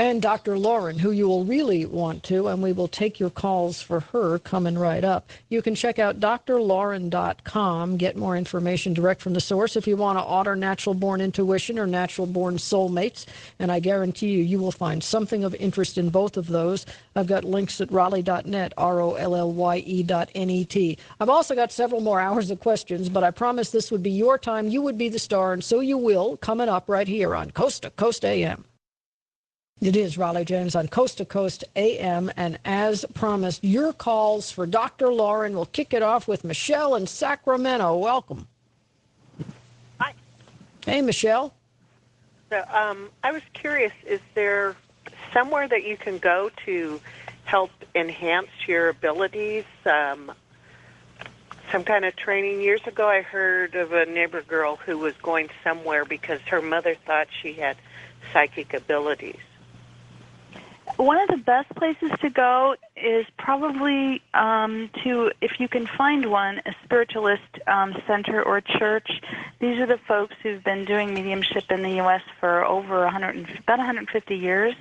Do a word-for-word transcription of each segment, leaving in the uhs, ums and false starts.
And Doctor Lauren, who you will really want to, and we will take your calls for her coming right up. You can check out D R lauren dot com, get more information direct from the source if you want to order Natural Born Intuition or Natural Born Soulmates. And I guarantee you, you will find something of interest in both of those. I've got links at raleigh dot net, R O L L Y E dot N E T. I've also got several more hours of questions, but I promised this would be your time. You would be the star, and so you will, coming up right here on Coast to Coast A M. It is Raleigh James on Coast to Coast A M, and as promised, your calls for Doctor Lauren. We'll kick it off with Michelle in Sacramento. Welcome. Hi. Hey, Michelle. So um, I was curious, is there somewhere that you can go to help enhance your abilities? Um, some kind of training. Years ago, I heard of a neighbor girl who was going somewhere because her mother thought she had psychic abilities. One of the best places to go is probably um, to, if you can find one, a spiritualist um, center or church. These are the folks who've been doing mediumship in the U S for over one hundred, about one hundred fifty years.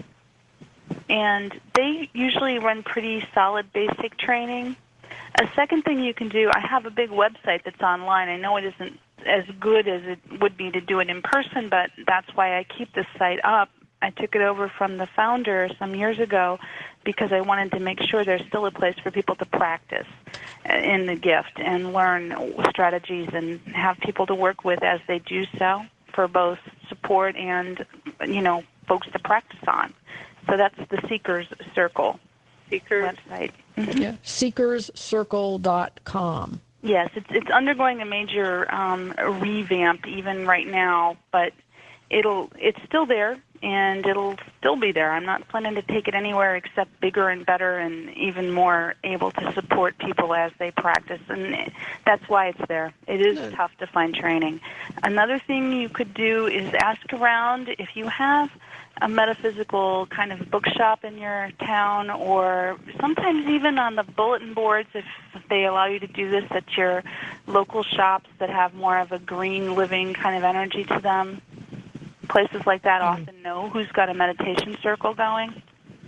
And they usually run pretty solid basic training. A second thing you can do, I have a big website that's online. I know it isn't as good as it would be to do it in person, but that's why I keep this site up. I took it over from the founder some years ago because I wanted to make sure there's still a place for people to practice in the gift and learn strategies and have people to work with as they do so for both support and, you know, folks to practice on. So that's the Seekers Circle Seekers website. Mm-hmm. Yeah, seekers circle dot com. Yes, it's it's undergoing a major um, revamp even right now, but it'll it's still there and it'll still be there. I'm not planning to take it anywhere except bigger and better and even more able to support people as they practice, and that's why it's there. It is Good. Tough to find training. Another thing you could do is ask around if you have a metaphysical kind of bookshop in your town, or sometimes even on the bulletin boards if they allow you to do this at your local shops that have more of a green living kind of energy to them. Places like that Mm. often know who's got a meditation circle going.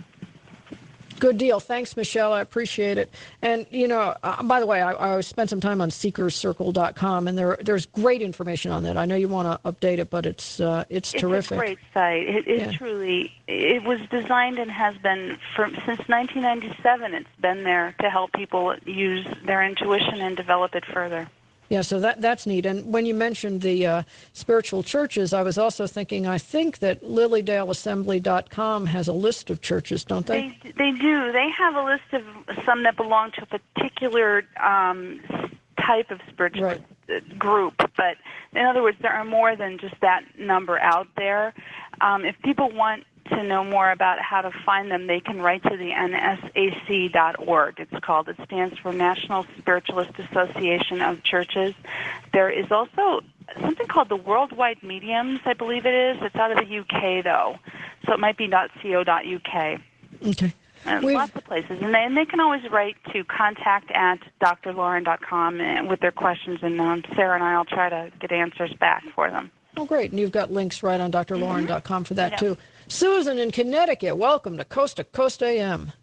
Good deal. Thanks, Michelle. I appreciate it. And, you know, uh, by the way, I, I spent some time on seekers circle dot com, and there there's great information on that. I know you want to update it, but it's uh, it's, it's terrific. It's a great site. It, it Yeah. truly, it was designed and has been, for, since nineteen ninety-seven, it's been there to help people use their intuition and develop it further. Yeah, so that that's neat. And when you mentioned the uh, spiritual churches, I was also thinking, I think that lily dale assembly dot com has a list of churches, don't they? They, they do. They have a list of some that belong to a particular um, type of spiritual Right. group. But in other words, there are more than just that number out there. Um, if people want to know more about how to find them, they can write to the N S A C dot org. It's called. It stands for National Spiritualist Association of Churches. There is also something called the Worldwide Mediums, I believe it is. It's out of the U K, though, so it might be .co dot U K. Okay. And We've- lots of places. And they, and they can always write to contact at D R lauren dot com with their questions, and um, Sarah and I will try to get answers back for them. Oh, great. And you've got links right on D R lauren dot com for that, Yeah. too. Susan in Connecticut, welcome to Coast to Coast A M.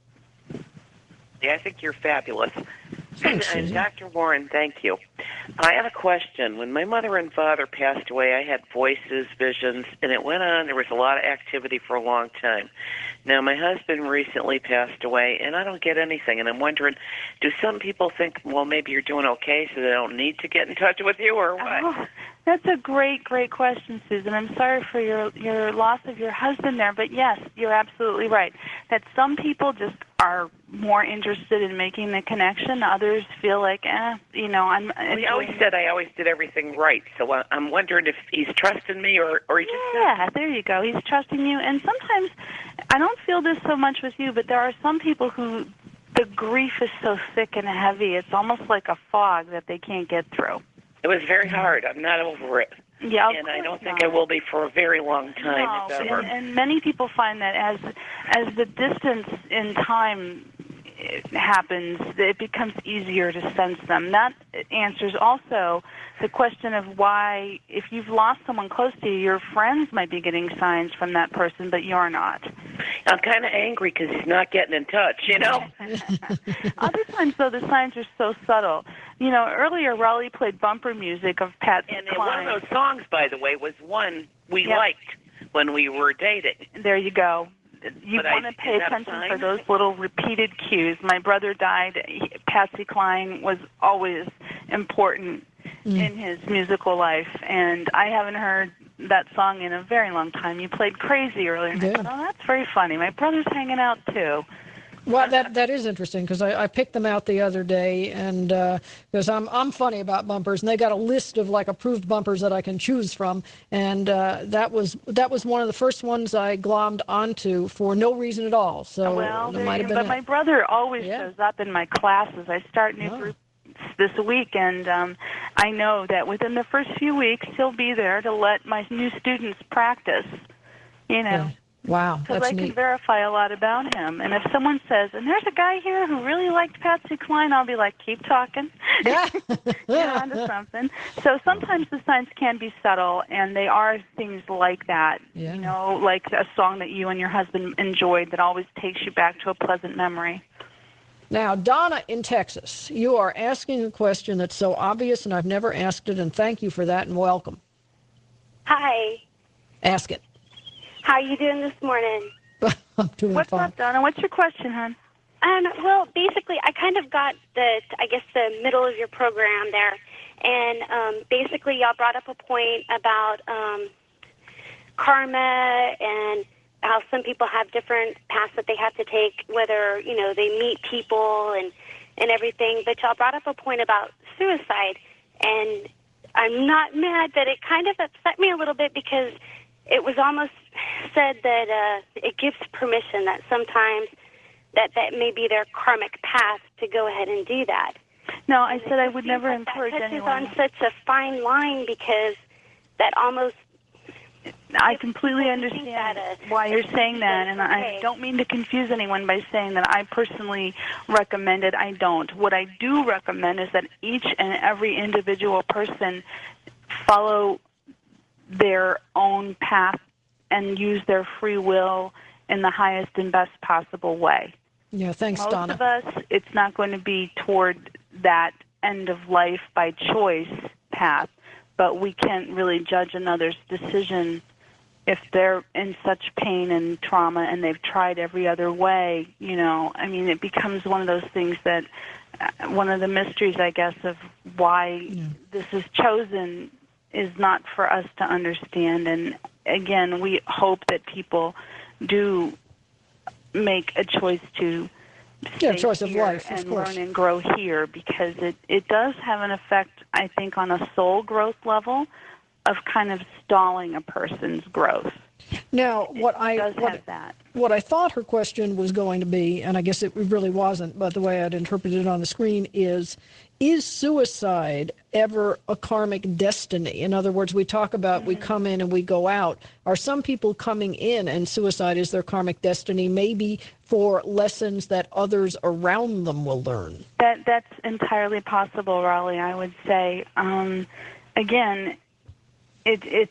Yeah, I think you're fabulous. Thanks, And Susan. Doctor Warren, thank you. I have a question. When my mother and father passed away, I had voices, visions, and it went on. There was a lot of activity for a long time. Now, my husband recently passed away, and I don't get anything. And I'm wondering, do some people think, well, maybe you're doing okay, so they don't need to get in touch with you, or what? Oh, that's a great, great question, Susan. I'm sorry for your, your loss of your husband there, but yes, you're absolutely right. That some people just are more interested in making the connection. Others feel like, eh, you know, I'm... He always said I always did everything right, so I- I'm wondering if he's trusting me or, or he just... Yeah, there you go. He's trusting you. And sometimes, I don't feel this so much with you, but there are some people who the grief is so thick and heavy, it's almost like a fog that they can't get through. It was very hard. I'm not over it. Yeah, of and I don't course think not. I will be for a very long time, No, if ever. and, and many people find that as as the distance in time happens, it becomes easier to sense them. That answers also the question of why, if you've lost someone close to you, your friends might be getting signs from that person, but you're not. I'm kind of angry because he's not getting in touch, you know? Other times, though, the signs are so subtle. You know, earlier Raleigh played bumper music of Patsy And Cline. one of those songs, by the way, was one we Yep. liked when we were dating. There you go. You But want I- to pay is that a attention sign? for those little repeated cues. My brother died. He, Patsy Cline was always important Mm. in his musical life, and I haven't heard that song in a very long time. You played Crazy earlier, and I Yeah. thought, oh, that's very funny. My brother's hanging out, too. Well, that that is interesting because I, I picked them out the other day, and because I'm I'm funny about bumpers, and they got a list of like approved bumpers that I can choose from, and uh, that was that was one of the first ones I glommed onto for no reason at all. So Well, that there might you have go. been But my it. brother always Yeah. shows up in my classes. I start new Oh. groups this week, and um, I know that within the first few weeks he'll be there to let my new students practice. You know. Yeah. Wow, Because that's I can neat. verify a lot about him. And if someone says, and there's a guy here who really liked Patsy Cline, I'll be like, keep talking. Yeah. You're onto something. So sometimes the signs can be subtle, and they are things like that. Yeah. You know, like a song that you and your husband enjoyed that always takes you back to a pleasant memory. Now, Donna in Texas, you are asking a question that's so obvious, and I've never asked it, and thank you for that, and welcome. Hi. Ask it. How are you doing this morning? I'm doing What's fine. up, Donna? What's your question, hon? Um, well, basically, I kind of got the, I guess, the middle of your program there. And um, basically, y'all brought up a point about um, karma and how some people have different paths that they have to take, whether, you know, they meet people and, and everything. But y'all brought up a point about suicide. And I'm not mad, but it kind of upset me a little bit because it was almost said that uh, it gives permission that sometimes that that may be their karmic path to go ahead and do that. No, I And said it I just would seems never like encourage that touches anyone. on such a fine line because that almost I if completely people think understand that, uh, why you're it's saying that, and I okay. don't mean to confuse anyone by saying that I personally recommend it. I don't. What I do recommend is that each and every individual person follow their own path and use their free will in the highest and best possible way. Yeah, thanks, Most Donna. of us, it's not going to be toward that end of life by choice path, but we can't really judge another's decision if they're in such pain and trauma and they've tried every other way. You know, I mean, it becomes one of those things that, uh, one of the mysteries, I guess, of why Yeah. this is chosen is not for us to understand. And again, we hope that people do make a choice to Yeah, stay choice of here life, of and course. learn and grow here, because it, it does have an effect, I think, on a soul growth level of kind of stalling a person's growth. Now, what It I does what, have that. what I thought her question was going to be, and I guess it really wasn't, but the way I'd interpreted it on the screen is, is suicide ever a karmic destiny? In other words, we talk about we come in and we go out. Are some people coming in and suicide is their karmic destiny, maybe for lessons that others around them will learn? That that's entirely possible, Raleigh. I would say. Um, again, it, it's.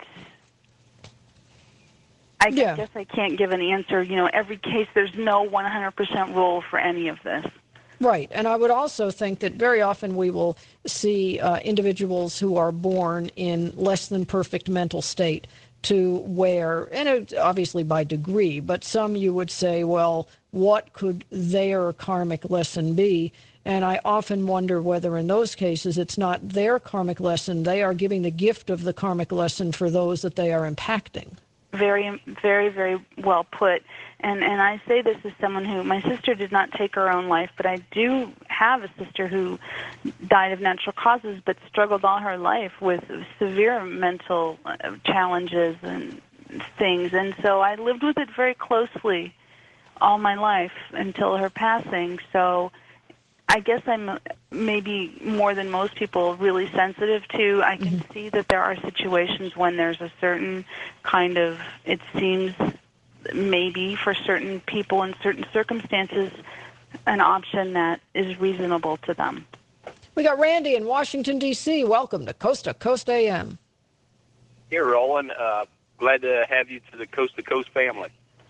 I Yeah. guess I can't give an answer. You know, every case, there's no one hundred percent rule for any of this. Right, and I would also think that very often we will see uh, individuals who are born in less than perfect mental state to where, and it, obviously by degree, but some you would say, well, what could their karmic lesson be? And I often wonder whether in those cases it's not their karmic lesson, they are giving the gift of the karmic lesson for those that they are impacting. Very, very, very well put. And and I say this as someone who, my sister did not take her own life, but I do have a sister who died of natural causes but struggled all her life with severe mental challenges and things. And so I lived with it very closely all my life until her passing. So I guess I'm maybe more than most people really sensitive to. I can mm-hmm. see that there are situations when there's a certain kind of, it seems maybe for certain people in certain circumstances, an option that is reasonable to them. We got Randy in Washington, D C Welcome to Coast to Coast A M. Here, Roland. Uh, glad to have you to the Coast to Coast family.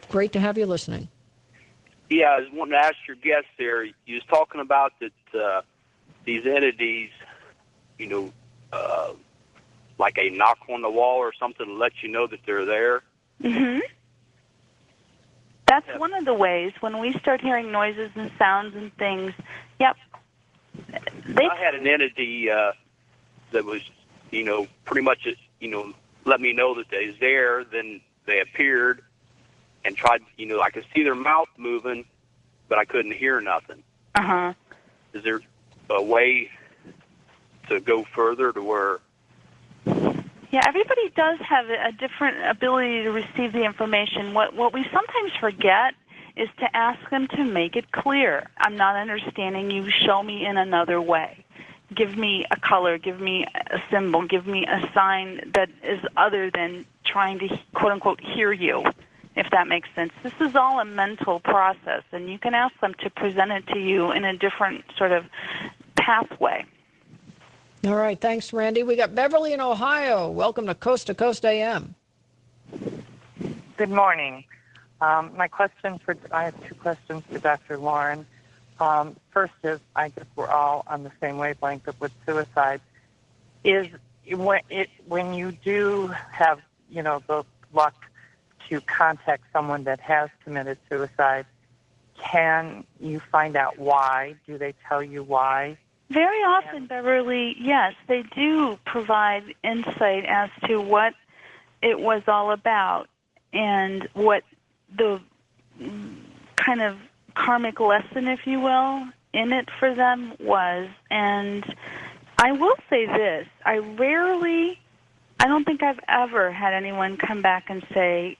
Great to have you listening. Yeah, I was wanting to ask your guest there. You was talking about that uh, these entities, you know, uh, like a knock on the wall or something to let you know that they're there. Mm-hmm. That's Yeah. one of the ways. When we start hearing noises and sounds and things, yep. They, I had an entity uh, that was, you know, pretty much, you know, let me know that they was there. Then they appeared and tried, you know, I could see their mouth moving, but I couldn't hear nothing. uh-huh. Is there a way to go further to where? Yeah, everybody does have a different ability to receive the information. What what we sometimes forget is to ask them to make it clear. I'm not understanding you. Show me in another way. Give me a color. Give me a symbol. Give me a sign that is other than trying to, quote unquote, hear you, if that makes sense. This is all a mental process, and you can ask them to present it to you in a different sort of pathway. All right. Thanks, Randy. We got Beverly in Ohio. Welcome to Coast to Coast A M. Good morning. Um, my question for I have two questions for Doctor Lauren. Um, first is, I guess we're all on the same wavelength with suicide. Is when it when you do have you know the luck to contact someone that has committed suicide, can you find out why? Do they tell you why? Very often, Beverly, yes, they do provide insight as to what it was all about and what the kind of karmic lesson, if you will, in it for them was. And I will say this, I rarely, I don't think I've ever had anyone come back and say,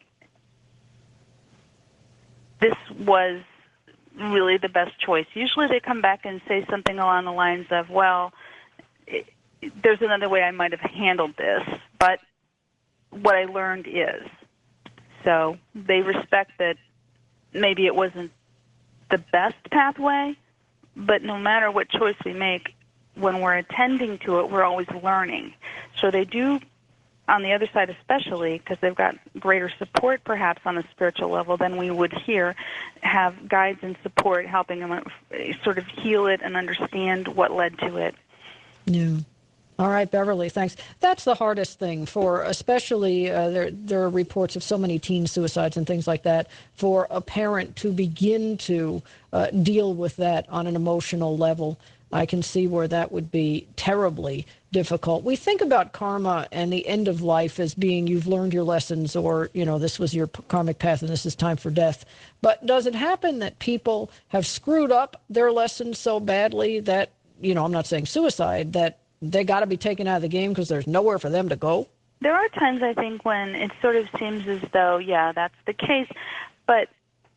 this was really the best choice. Usually they come back and say something along the lines of, well, it, there's another way I might have handled this, but what I learned is. So they respect that maybe it wasn't the best pathway, but no matter what choice we make, when we're attending to it, we're always learning. So they do, on the other side especially, because they've got greater support perhaps on a spiritual level than we would here, have guides and support helping them sort of heal it and understand what led to it. Yeah. All right, Beverly, thanks. That's the hardest thing for, especially uh, there, there are reports of so many teen suicides and things like that, for a parent to begin to uh, deal with that on an emotional level. I can see where that would be terribly difficult. We think about karma and the end of life as being you've learned your lessons, or, you know, this was your karmic path and this is time for death. But does it happen that people have screwed up their lessons so badly that, you know, I'm not saying suicide, that they got to be taken out of the game because there's nowhere for them to go? There are times, I think, when it sort of seems as though, yeah, that's the case. But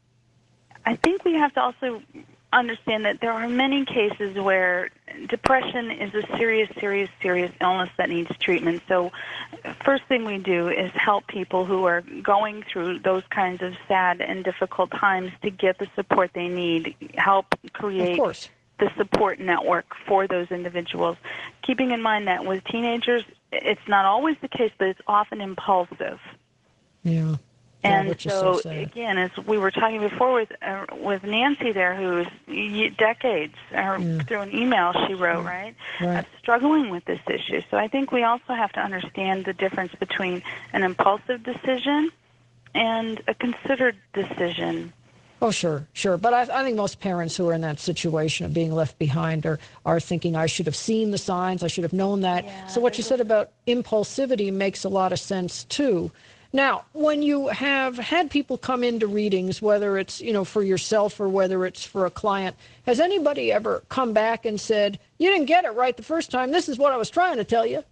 I think we have to also understand that there are many cases where depression is a serious, serious, serious illness that needs treatment. So first thing we do is help people who are going through those kinds of sad and difficult times to get the support they need, help create Of course. the support network for those individuals. Keeping in mind that with teenagers, it's not always the case, but it's often impulsive. Yeah. And which is so, so sad. again, as we were talking before with uh, with Nancy there, who's y- decades uh, Yeah. through an email she wrote, right, Right. uh, struggling with this issue. So I think we also have to understand the difference between an impulsive decision and a considered decision. Oh, sure, sure. But I, I think most parents who are in that situation of being left behind are, are thinking, I should have seen the signs, I should have known that. Yeah, so what you said about impulsivity makes a lot of sense, too. Now, when you have had people come into readings, whether it's, you know, for yourself or whether it's for a client, has anybody ever come back and said, you didn't get it right the first time, this is what I was trying to tell you?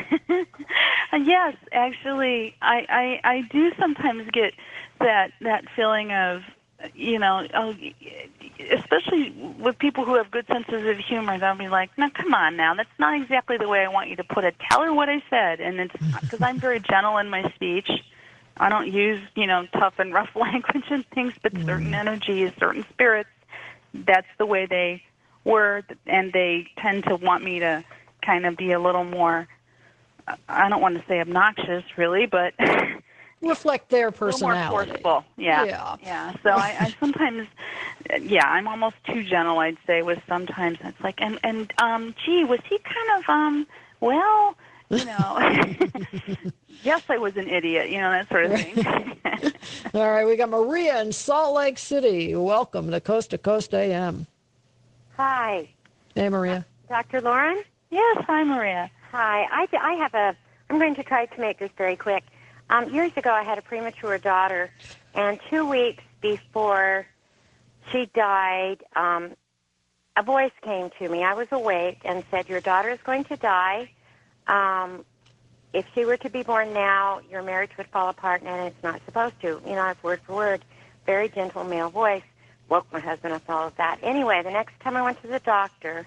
Yes, actually, I, I, I do sometimes get that that feeling of, you know, oh, especially with people who have good senses of humor, they'll be like, no, come on now, that's not exactly the way I want you to put it. Tell her what I said. And it's because I'm very gentle in my speech. I don't use, you know, tough and rough language and things, but mm. certain energies, certain spirits, that's the way they were, and they tend to want me to kind of be a little more, I don't want to say obnoxious, really, but reflect their A little more personality. forceful. Yeah. Yeah. Yeah. So I, I sometimes, yeah, I'm almost too gentle, I'd say, with sometimes. It's like, and, and um, gee, was he kind of, um, well, you know, yes, I was an idiot, you know, that sort of thing. All right, we got Maria in Salt Lake City. Welcome to Coast to Coast A M. Hi. Hey, Maria. Doctor Lauren? Yes, hi, Maria. Hi. I, I have a, I'm going to try to make this very quick. Um, years ago, I had a premature daughter, and two weeks before she died, um, a voice came to me. I was awake and said, your daughter is going to die. Um, if she were to be born now, your marriage would fall apart, and it's not supposed to. You know, it's word for word. Very gentle male voice. Woke my husband up, all of that. Anyway, the next time I went to the doctor,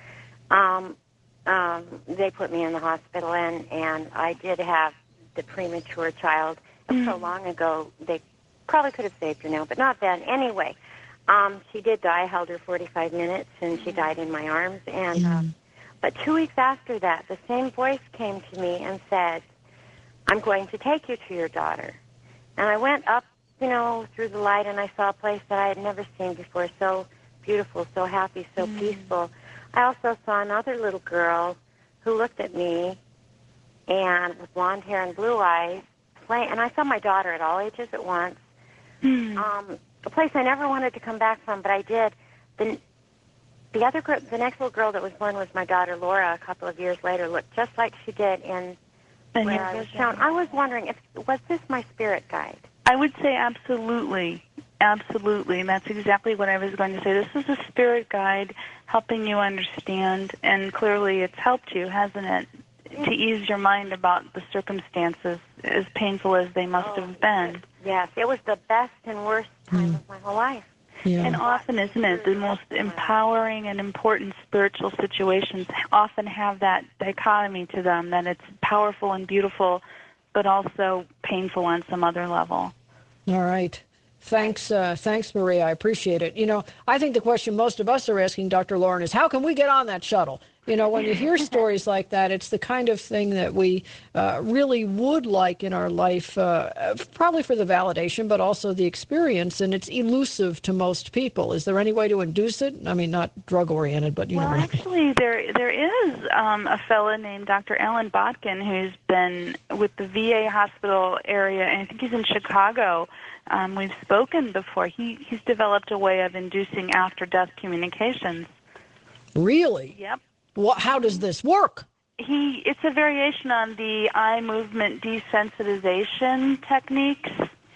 um, um, they put me in the hospital, and, and I did have the premature child. Mm. So long ago, they probably could have saved her now, but not then. Anyway, um, she did die. I held her forty-five minutes, and she died in my arms. And mm. um, but two weeks after that, the same voice came to me and said, I'm going to take you to your daughter. And I went up, you know, through the light, and I saw a place that I had never seen before, so beautiful, so happy, so mm. peaceful. I also saw another little girl who looked at me, and with blonde hair and blue eyes, playing. And I saw my daughter at all ages at once. Mm. Um, a place I never wanted to come back from, but I did. The, the other girl, the next little girl that was born was my daughter Laura. A couple of years later, looked just like she did in and where I was shown. I was wondering if was this my spirit guide? I would say absolutely. Absolutely, and that's exactly what I was going to say. This is a spirit guide helping you understand, and clearly it's helped you, hasn't it, to ease your mind about the circumstances, as painful as they must oh, have been. Yes, it was the best and worst time mm. of my whole life. Yeah. And often, isn't it, the most empowering and important spiritual situations often have that dichotomy to them, that it's powerful and beautiful, but also painful on some other level. All right. Thanks, uh, thanks, Maria. I appreciate it. You know, I think the question most of us are asking Doctor Lauren is, how can we get on that shuttle? You know, when you hear stories like that, it's the kind of thing that we uh, really would like in our life, uh, probably for the validation, but also the experience, and it's elusive to most people. Is there any way to induce it? I mean, not drug-oriented, but you well, know. Well, actually, there there is um, a fellow named Doctor Alan Botkin who's been with the V A hospital area, and I think he's in Chicago. Um, we've spoken before. He he's developed a way of inducing after-death communications. Really? Yep. What, how does this work? He it's a variation on the eye movement desensitization techniques.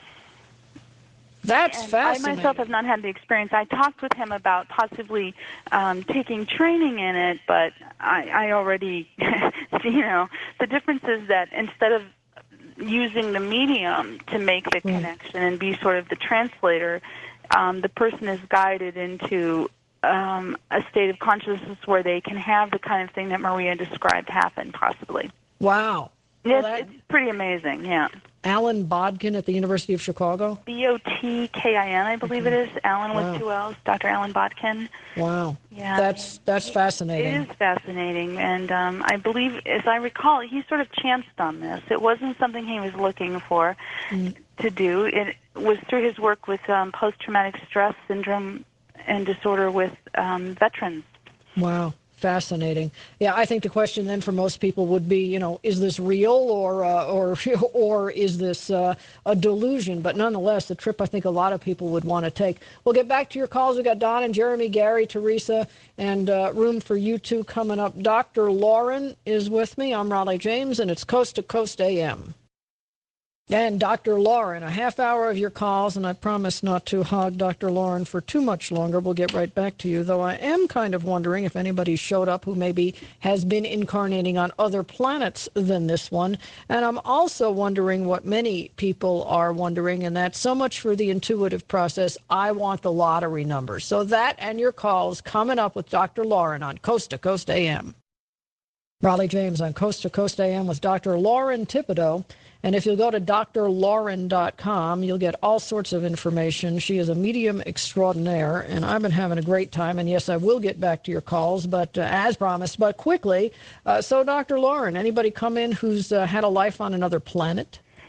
That's and fascinating. I myself have not had the experience. I talked with him about possibly um, taking training in it, but I, I already, you know, the difference is that instead of using the medium to make the mm. connection and be sort of the translator, um, the person is guided into um, a state of consciousness where they can have the kind of thing that Maria described happen, possibly. Wow. It's, Well, that... it's pretty amazing, yeah. Alan Bodkin at the University of Chicago? B O T K I N, I believe okay. it is. Alan wow. with two L's, Doctor Alan Bodkin. Wow. Yeah. That's that's fascinating. It is fascinating, and um, I believe, as I recall, he sort of chanced on this. It wasn't something he was looking for mm. to do. It was through his work with um, post-traumatic stress syndrome and disorder with um, veterans. Wow. Fascinating. Yeah, I think the question then for most people would be, you know, is this real or uh, or or is this uh, a delusion? But nonetheless, the trip I think a lot of people would want to take. We'll get back to your calls. We've got Don and Jeremy, Gary, Teresa, and uh, room for you two coming up. Doctor Lauren is with me. I'm Raleigh James, and it's Coast to Coast A M. And Doctor Lauren, a half hour of your calls, and I promise not to hog Doctor Lauren for too much longer. We'll get right back to you, though I am kind of wondering if anybody showed up who maybe has been incarnating on other planets than this one. And I'm also wondering what many people are wondering, and that's so much for the intuitive process. I want the lottery numbers. So that and your calls coming up with Doctor Lauren on Coast to Coast A M. Raleigh James on Coast to Coast A M with Doctor Lauren Thibodeau. And if you'll go to D R lauren dot com, you'll get all sorts of information. She is a medium extraordinaire, and I've been having a great time. And yes, I will get back to your calls, but uh, as promised, but quickly. Uh, so, Doctor Lauren, anybody come in who's uh, had a life on another planet?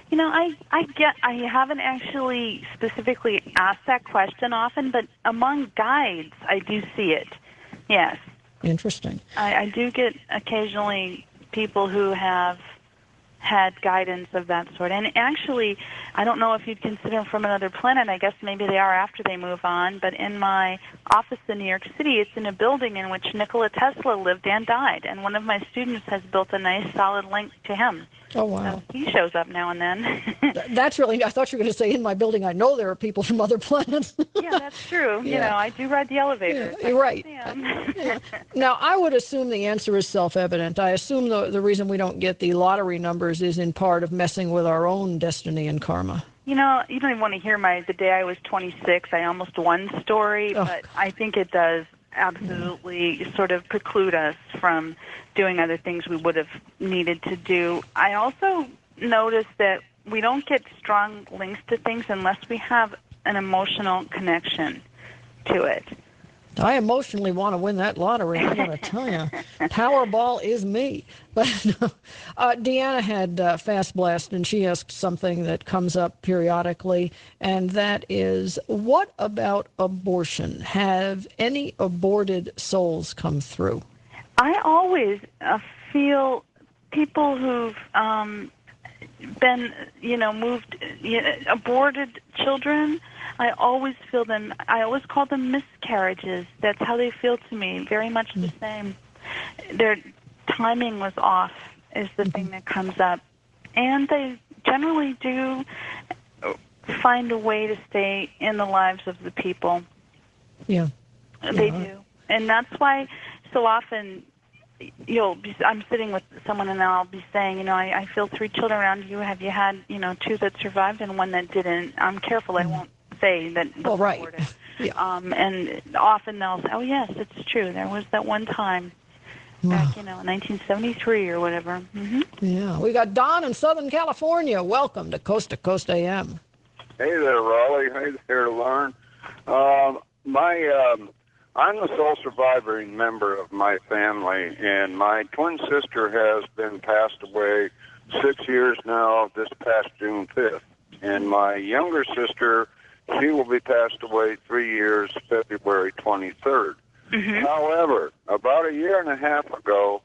You know, I, I get I haven't actually specifically asked that question often, but among guides, I do see it. Yes. Interesting. I, I do get occasionally people who have had guidance of that sort. And actually, I don't know if you'd consider them from another planet. I guess maybe they are after they move on. But in my office in New York City, it's in a building in which Nikola Tesla lived and died. And one of my students has built a nice, solid link to him. Oh, wow. So he shows up now and then. That's really, I thought you were going to say in my building, I know there are people from other planets. Yeah, that's true. Yeah. You know, I do ride the elevator. Yeah, you're right. Yeah. Now, I would assume the answer is self-evident. I assume the, the reason we don't get the lottery numbers is in part of messing with our own destiny and karma. You know, you don't even want to hear my, the day I was twenty-six, I almost won story, Oh. but I think it does absolutely sort of preclude us from doing other things we would have needed to do. I also noticed that we don't get strong links to things unless we have an emotional connection to it. I emotionally want to win that lottery. I got to tell you, Powerball is me. But uh, Deanna had uh, Fast Blast, and she asked something that comes up periodically, and that is, what about abortion? Have any aborted souls come through? I always uh, feel people who've um, been, you know, moved, you know, aborted children, I always feel them, I always call them miscarriages. That's how they feel to me, very much the same. Their timing was off is the thing that comes up. And they generally do find a way to stay in the lives of the people. Yeah. They Yeah. do. And that's why so often you'll be, I'm sitting with someone and I'll be saying, you know, I, I feel three children around you. Have you had, you know, two that survived and one that didn't? I'm careful. I won't say that. Well, right. Yeah. Um, and often they'll say, oh, yes, it's true. There was that one time back, you know, in nineteen seventy-three or whatever. Mm-hmm. Yeah. We got Don in Southern California. Welcome to Coast to Coast A M. Hey there, Raleigh. Hey there, Lauren. Um, my, um, I'm the sole surviving member of my family, and my twin sister has been passed away six years now, this past June fifth. And my younger sister, she will be passed away three years, February twenty-third. Mm-hmm. However, about a year and a half ago,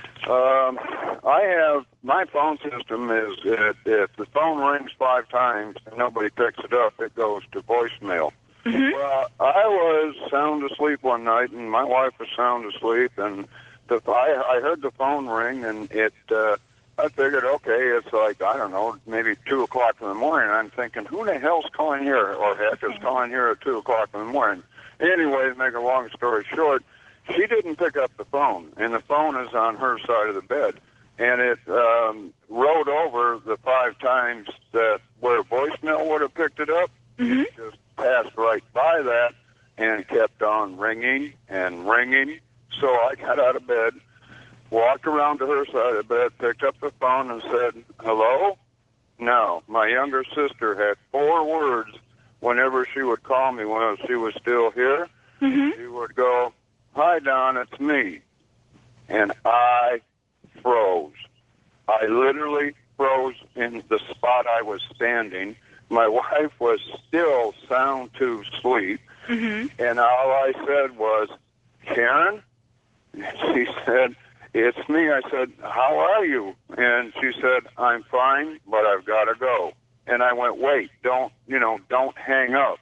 um, I have, my phone system is, if, if the phone rings five times and nobody picks it up, it goes to voicemail. Mm-hmm. Well, I was sound asleep one night, and my wife was sound asleep, and the, I, I heard the phone ring, and it, uh, I figured, okay, it's like, I don't know, maybe two o'clock in the morning. I'm thinking, who the hell's calling here, or heck is calling here at two o'clock in the morning? Anyway, to make a long story short, she didn't pick up the phone, and the phone is on her side of the bed. And it um, rode over the five times that where voicemail would have picked it up. Mm-hmm. It just passed right by that and kept on ringing and ringing. So I got out of bed, walked around to her side of the bed, picked up the phone and said, hello? No, my younger sister had four words whenever she would call me when she was still here. Mm-hmm. She would go, hi, Don, it's me. And I froze. I literally froze in the spot I was standing. My wife was still sound to sleep. Mm-hmm. And all I said was, Karen? She said, it's me. I said, how are you? And she said, I'm fine, but I've got to go. And I went, wait, don't, you know, don't hang up.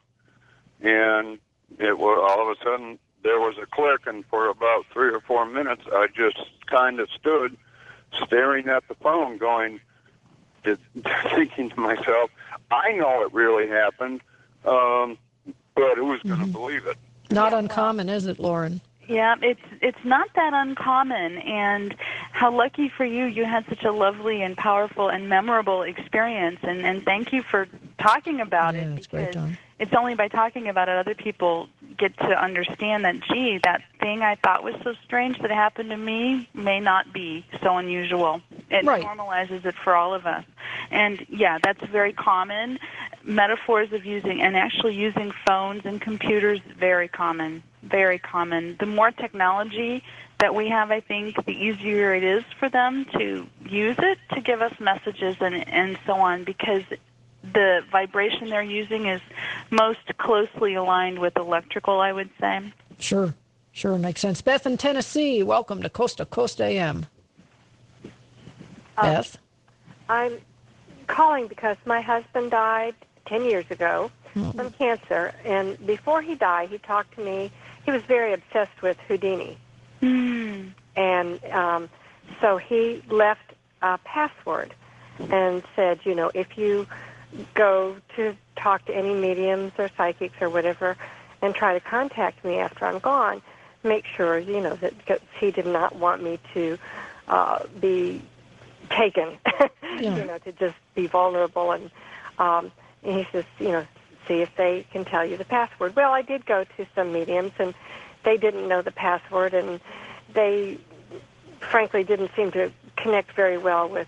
And it was all of a sudden, there was a click, and for about three or four minutes, I just kind of stood staring at the phone going, thinking to myself, I know it really happened, um, but who's going to mm-hmm. believe it? Not uncommon, is it, Lauren? Yeah, it's it's not that uncommon, and how lucky for you, you had such a lovely and powerful and memorable experience, and, and thank you for talking about yeah, it, because great, Don. It's only by talking about it other people get to understand that, gee, that thing I thought was so strange that happened to me may not be so unusual. It right. normalizes it for all of us. And, yeah, that's very common. Metaphors of using, and actually using phones and computers, very common, very common. The more technology that we have, I think, the easier it is for them to use it to give us messages and, and so on, because the vibration they're using is most closely aligned with electrical, I would say. Sure, sure, makes sense. Beth in Tennessee, welcome to Coast to Coast A M. Um, Beth? I'm calling because my husband died ten years ago Oh. from cancer, and before he died, he talked to me. He was very obsessed with Houdini, Mm. and um, so he left a password and said, you know, if you go to talk to any mediums or psychics or whatever and try to contact me after I'm gone, make sure, you know, that 'cause he did not want me to uh, be taken, Yeah. you know, to just be vulnerable. And, um, and he says, you know, see if they can tell you the password. Well, I did go to some mediums, and they didn't know the password, and they, frankly, didn't seem to connect very well with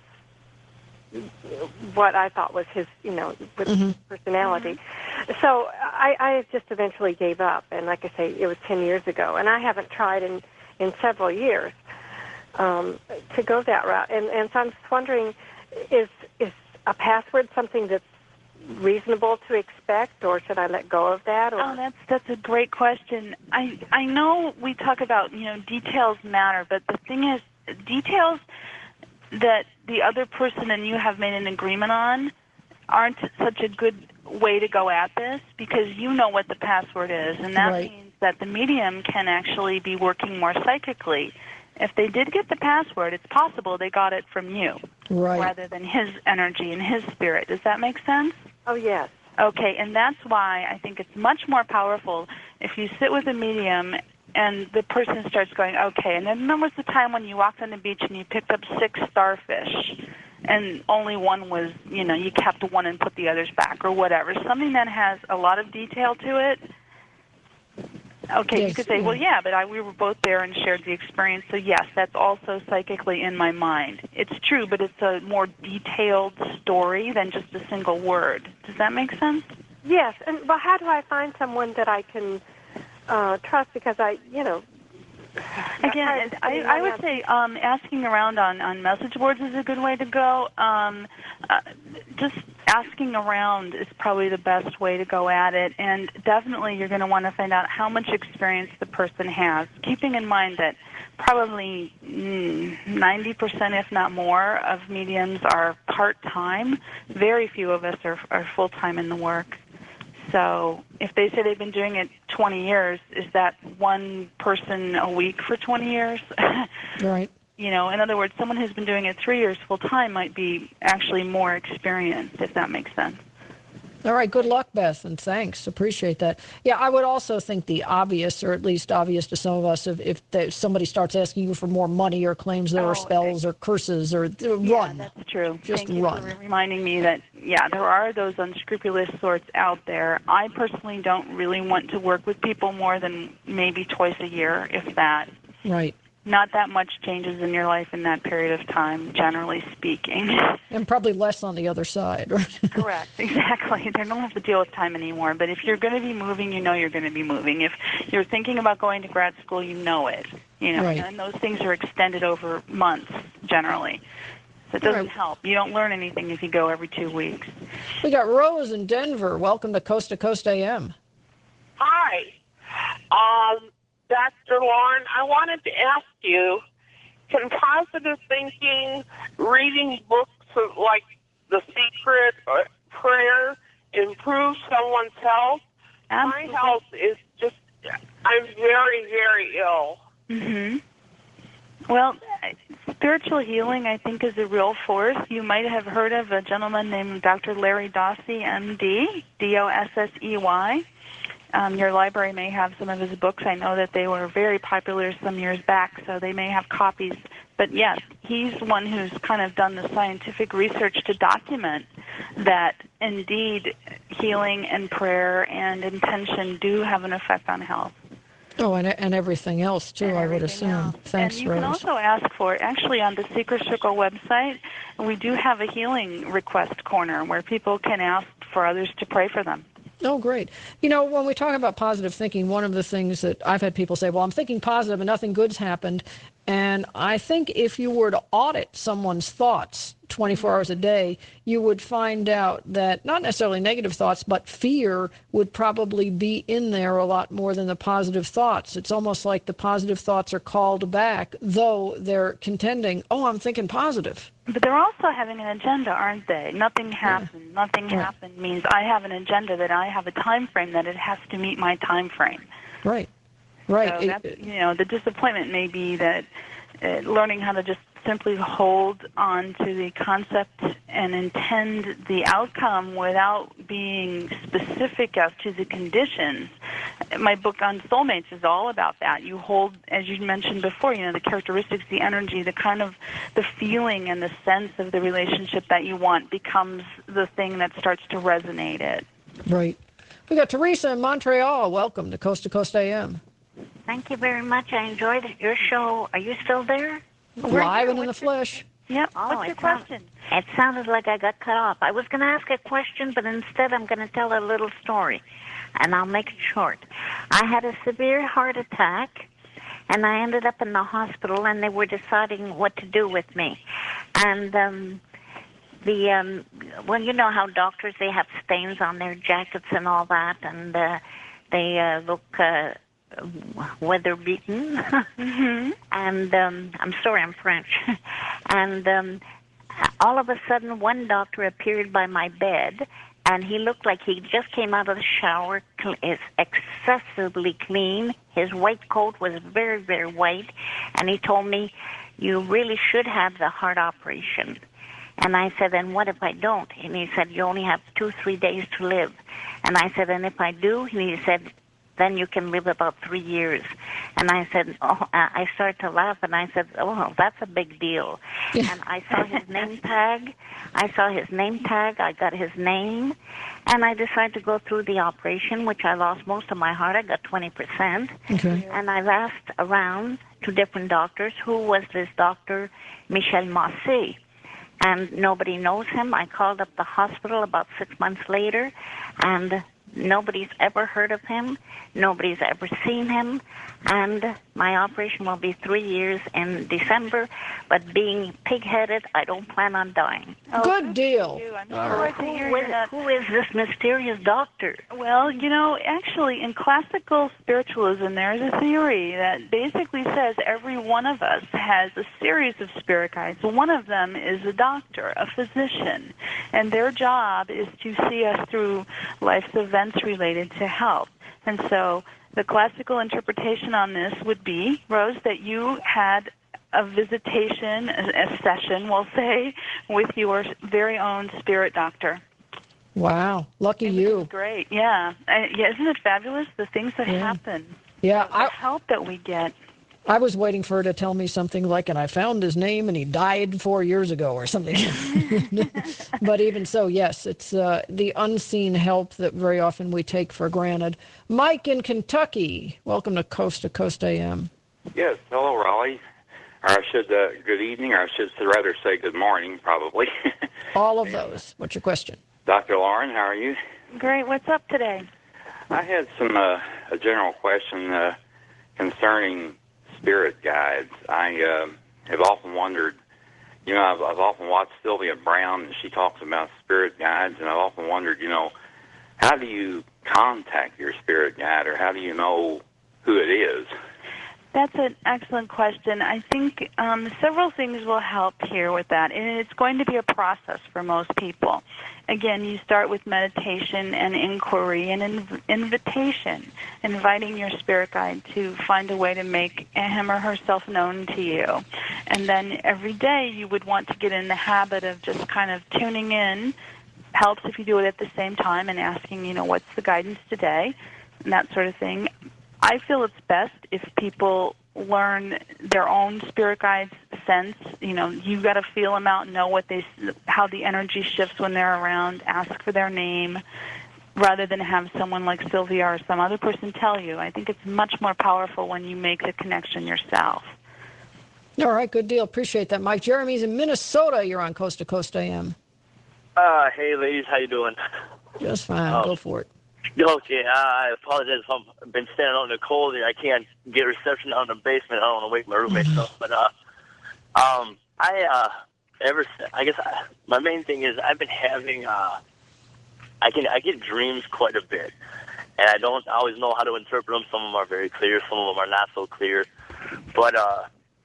what I thought was his, you know, with Mhm. his personality. So I, I just eventually gave up, and like I say, it was ten years ago, and I haven't tried in, in several years um, to go that route. And, and so I'm just wondering, is is a password something that's reasonable to expect, or should I let go of that? Or? Oh, that's that's a great question. I I know we talk about, you know, details matter, but the thing is, details that the other person and you have made an agreement on aren't such a good way to go at this, because you know what the password is, and that Right. means that the medium can actually be working more psychically. If they did get the password, it's possible they got it from you Right. rather than his energy and his spirit. Does that make sense? Oh, yes. Okay, and that's why I think it's much more powerful if you sit with a medium and the person starts going, okay, and then when was the time when you walked on the beach and you picked up six starfish and only one was, you know, you kept one and put the others back or whatever, something that has a lot of detail to it. Okay, Yes, you could say, yeah. well, yeah, but I, we were both there and shared the experience, so yes, that's also psychically in my mind. It's true, but it's a more detailed story than just a single word. Does that make sense? Yes, and well, how do I find someone that I can uh, trust? Because I, you know, Again, I, I would say um, asking around on, on message boards is a good way to go. Um, uh, just asking around is probably the best way to go at it, and definitely you're going to want to find out how much experience the person has, keeping in mind that probably mm, ninety percent, if not more, of mediums are part-time. Very few of us are, are full-time in the work. So if they say they've been doing it twenty years, is that one person a week for twenty years? Right. You know, in other words, someone who's been doing it three years full-time might be actually more experienced, if that makes sense. All right, good luck, Beth, and thanks. Appreciate that. Yeah, I would also think the obvious, or at least obvious to some of us, if, if they, somebody starts asking you for more money or claims there Oh, are spells or curses, or uh, Yeah, run. that's true. Just Thank run. you for reminding me that, yeah, there are those unscrupulous sorts out there. I personally don't really want to work with people more than maybe twice a year, if that. Right. Not that much changes in your life in that period of time, generally speaking. And probably less on the other side. Right? Correct, exactly. They don't have to deal with time anymore. But if you're going to be moving, you know you're going to be moving. If you're thinking about going to grad school, you know it. You know, Right. and those things are extended over months, generally. So it doesn't Right. help. You don't learn anything if you go every two weeks. We got Rose in Denver. Welcome to Coast to Coast A M. Hi. Um, Doctor Lauren, I wanted to ask you, can positive thinking, reading books of, like The Secret or Prayer, improve someone's health? Absolutely. My health is just, I'm very, very ill. Mm-hmm. Well, spiritual healing, I think, is a real force. You might have heard of a gentleman named Doctor Larry Dossey, M D, D O S S E Y. Um, your library may have some of his books. I know that they were very popular some years back, so they may have copies. But yes, he's one who's kind of done the scientific research to document that indeed healing and prayer and intention do have an effect on health. Oh, and and everything else, too, And I would everything assume. else. Thanks, And you Rose. can also ask for it. Actually, on the Secret Circle website, we do have a healing request corner where people can ask for others to pray for them. Oh, great. You know, when we talk about positive thinking, one of the things that I've had people say, well, I'm thinking positive and nothing good's happened. And I think if you were to audit someone's thoughts twenty-four hours a day, you would find out that not necessarily negative thoughts, but fear would probably be in there a lot more than the positive thoughts. It's almost like the positive thoughts are called back, though they're contending, oh, I'm thinking positive. But they're also having an agenda, aren't they? Nothing happened. Yeah. Nothing right. happened means I have an agenda that I have a time frame that it has to meet my time frame. Right. Right. So that's, you know, the disappointment may be that uh, learning how to just simply hold on to the concept and intend the outcome without being specific as to the conditions. My book on soulmates is all about that. You hold, as you mentioned before, you know, the characteristics, the energy, the kind of the feeling and the sense of the relationship that you want becomes the thing that starts to resonate it. Right. We got Teresa in Montreal. Welcome to Coast to Coast A M. Thank you very much. I enjoyed your show. Are you still there? Live and in the flesh. Yep. Oh, What's your it sound, question? It sounded like I got cut off. I was going to ask a question, but instead I'm going to tell a little story, and I'll make it short. I had a severe heart attack, and I ended up in the hospital, and they were deciding what to do with me. And um, the um, well, you know how doctors, they have stains on their jackets and all that, and uh, they uh, look... Uh, weather beaten. mm-hmm. And um, I'm sorry, I'm French. And um, all of a sudden, one doctor appeared by my bed, and he looked like he just came out of the shower. Is excessively clean. His white coat was very, very white, and he told me, "You really should have the heart operation." And I said, "And what if I don't?" And he said, "You only have two, three days to live." And I said, "And if I do?" And he said, "Then you can live about three years." And I said, oh, I started to laugh, and I said, "Oh, that's a big deal." And I saw his name tag. I saw his name tag. I got his name, and I decided to go through the operation, which I lost most of my heart. I got twenty percent. Okay. And I asked around to different doctors, who was this Doctor Michel Massé? And nobody knows him. I called up the hospital about six months later, and nobody's ever heard of him. Nobody's ever seen him. And my operation will be three years in December. But being pig-headed, I don't plan on dying. Oh, good deal. I'm sorry to hear Who is, that. who is this mysterious doctor? Well, you know, actually, in classical spiritualism, there is a theory that basically says every one of us has a series of spirit guides. One of them is a doctor, a physician, and their job is to see us through life's events related to health. And so the classical interpretation on this would be, Rose, that you had a visitation, a, a session, we'll say, with your very own spirit doctor. Wow. Lucky you. Great. Yeah. Uh, yeah. Isn't it fabulous, the things that yeah. happen? Yeah. The I, help that we get. I was waiting for her to tell me something like, and I found his name and he died four years ago or something. But even so, yes, it's uh, the unseen help that very often we take for granted. Mike in Kentucky, welcome to Coast to Coast A M. Yes, hello, Raleigh. Or I should, uh, good evening, or I should rather say good morning, probably. All of those. What's your question? Doctor Lauren, how are you? Great. What's up today? I had some, uh, a general question uh, concerning spirit guides. I uh, have often wondered, you know, I've, I've often watched Sylvia Brown, and she talks about spirit guides, and I've often wondered, you know, how do you contact your spirit guide, or how do you know who it is? That's an excellent question. I think um, several things will help here with that, and it's going to be a process for most people. Again, you start with meditation and inquiry and inv- invitation, inviting your spirit guide to find a way to make him or herself known to you. And then every day you would want to get in the habit of just kind of tuning in. Helps if you do it at the same time and asking, you know, what's the guidance today, and that sort of thing. I feel it's best if people learn their own spirit guides' sense. You know, you've got to feel them out and know what they, how the energy shifts when they're around. Ask for their name, rather than have someone like Sylvia or some other person tell you. I think it's much more powerful when you make the connection yourself. All right, good deal. Appreciate that, Mike. Jeremy's in Minnesota. You're on Coast to Coast A M. Uh, hey, ladies, how you doing? Just fine. Um, Go for it. Okay, uh, I apologize if I've been standing out in the cold here. I can't get reception out in the basement. I don't want to wake my roommates up. But uh, um, I uh, ever I guess I, my main thing is I've been having uh, I can I get dreams quite a bit, and I don't always know how to interpret them. Some of them are very clear, some of them are not so clear. But uh,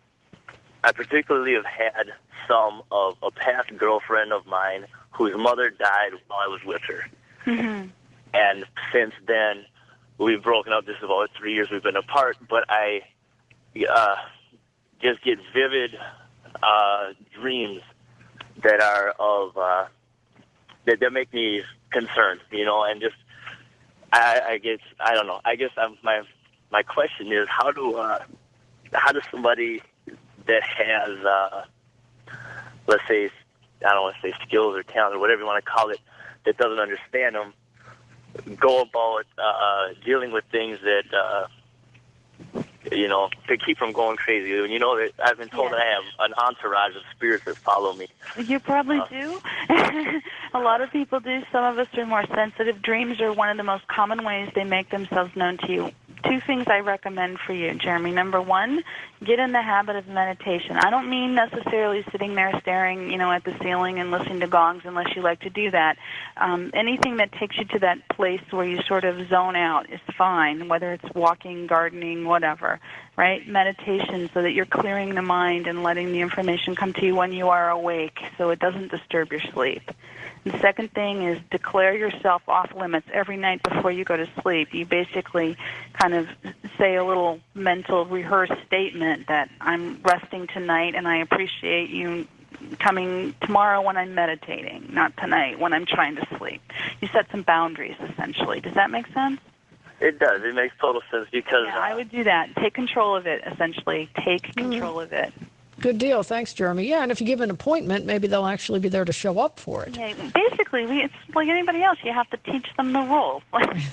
I particularly have had some of a past girlfriend of mine whose mother died while I was with her. Mm-hmm. And since then, we've broken up. This is about three years we've been apart. But I uh, just get vivid uh, dreams that are of uh, that that make me concerned, you know. And just I, I guess I don't know. I guess I'm, my my question is how do uh, how does somebody that has uh, let's say I don't want to say skills or talent or whatever you want to call it that doesn't understand them go about uh, dealing with things that, uh, you know, to keep from going crazy. And you know that I've been told Yeah. that I have an entourage of spirits that follow me. You probably Uh, do. A lot of people do. Some of us are more sensitive. Dreams are one of the most common ways they make themselves known to you. Two things I recommend for you, Jeremy. Number one, get in the habit of meditation. I don't mean necessarily sitting there staring, you know, at the ceiling and listening to gongs unless you like to do that. Um, anything that takes you to that place where you sort of zone out is fine, whether it's walking, gardening, whatever, right? Meditation so that you're clearing the mind and letting the information come to you when you are awake so it doesn't disturb your sleep. The second thing is declare yourself off limits every night before you go to sleep. You basically kind of say a little mental rehearsed statement that I'm resting tonight and I appreciate you coming tomorrow when I'm meditating, not tonight when I'm trying to sleep. You set some boundaries, essentially. Does that make sense? It does. It makes total sense because Yeah, I would do that. Take control of it, essentially. Take control of it. Good deal. Thanks, Jeremy. Yeah, and if you give an appointment, maybe they'll actually be there to show up for it. Yeah, basically, we, it's like anybody else. You have to teach them the rules,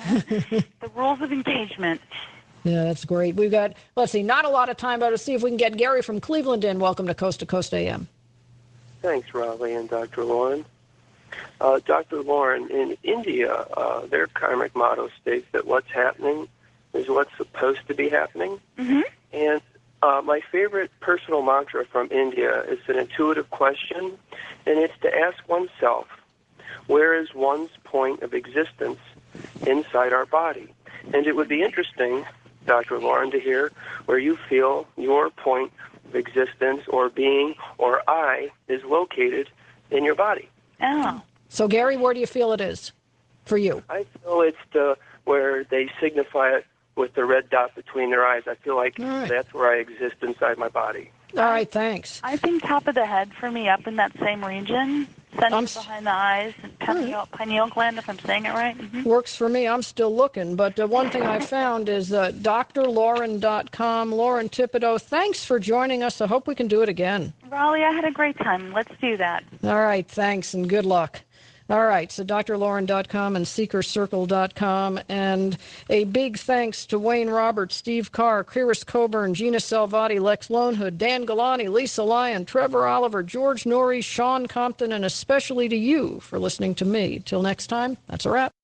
the rules of engagement. Yeah, that's great. We've got, let's see, not a lot of time, but let's see if we can get Gary from Cleveland in. Welcome to Coast to Coast A M. Thanks, Raleigh and Doctor Lauren. Uh, Doctor Lauren, in India, uh, their karmic motto states that what's happening is what's supposed to be happening. Mm-hmm. And uh, my favorite personal mantra from India is an intuitive question, and it's to ask oneself, where is one's point of existence inside our body? And it would be interesting, Doctor Lauren, to hear where you feel your point of existence or being or I is located in your body. Oh. So, Gary, where do you feel it is for you? I feel it's the where they signify it with the red dot between their eyes. I feel like right. that's where I exist inside my body. All right, thanks. I think top of the head for me, up in that same region, center I'm, behind the eyes, and pineal, pineal gland, if I'm saying it right. Mm-hmm. Works for me. I'm still looking. But uh, one thing I found is uh, D R lauren dot com. Lauren Thibodeau, thanks for joining us. I hope we can do it again. Raleigh, I had a great time. Let's do that. All right, thanks, and good luck. All right, so D R lauren dot com and seeker circle dot com. And a big thanks to Wayne Roberts, Steve Carr, Kiris Coburn, Gina Salvati, Lex Lonehood, Dan Galani, Lisa Lyon, Trevor Oliver, George Norrie, Sean Compton, and especially to you for listening to me. Till next time, that's a wrap.